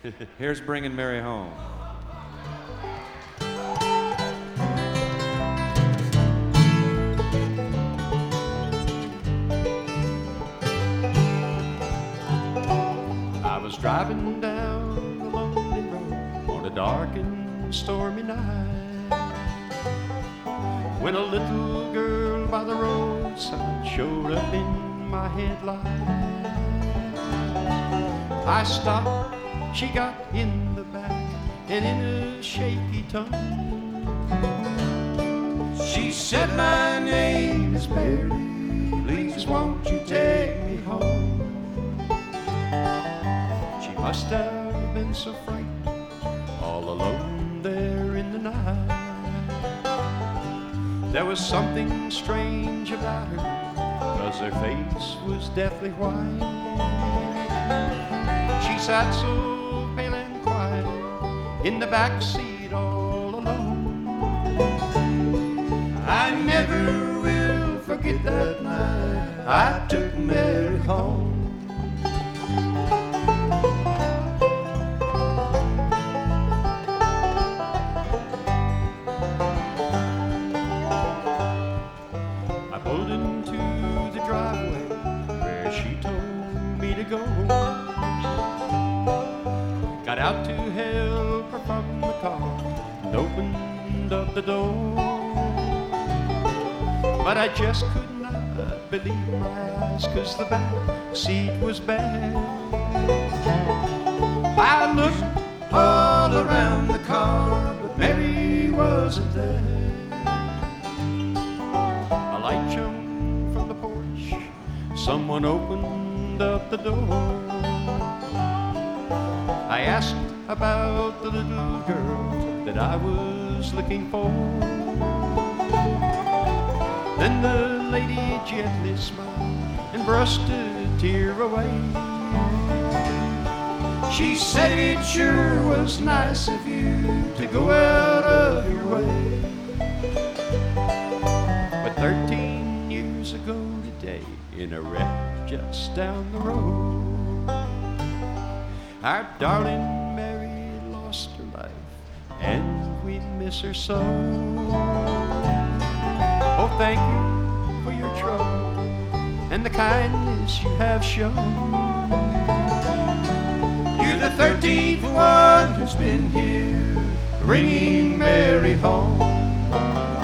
Here's Bringing Mary Home. I was driving down the lonely road on a dark and stormy night when a little girl by the roadside showed up in my headlight. I stopped, she got in the back, and in a shaky tone she said, "My name is Mary, please won't you take me home?" She must have been so frightened, all alone there in the night. There was something strange about her, 'cause her face was deathly white. She sat so pale and quiet in the back seat all alone. I never will forget that night I took Mary home. I pulled into the driveway where she told me to go. Got out to help her from the car and opened up the door. But I just could not believe my eyes, 'cause the back seat was bare. I looked all around the car, but Mary wasn't there. A light shone from the porch, someone opened up the door. I asked about the little girl that I was looking for. Then the lady gently smiled and brushed a tear away. She said, "It sure was nice of you to go out of your way." But 13 years ago today, in a wreck just down the road, our darling Mary lost her life, and we miss her so. Oh, thank you for your trouble and the kindness you have shown. You're the 13th one who's been here bringing Mary home.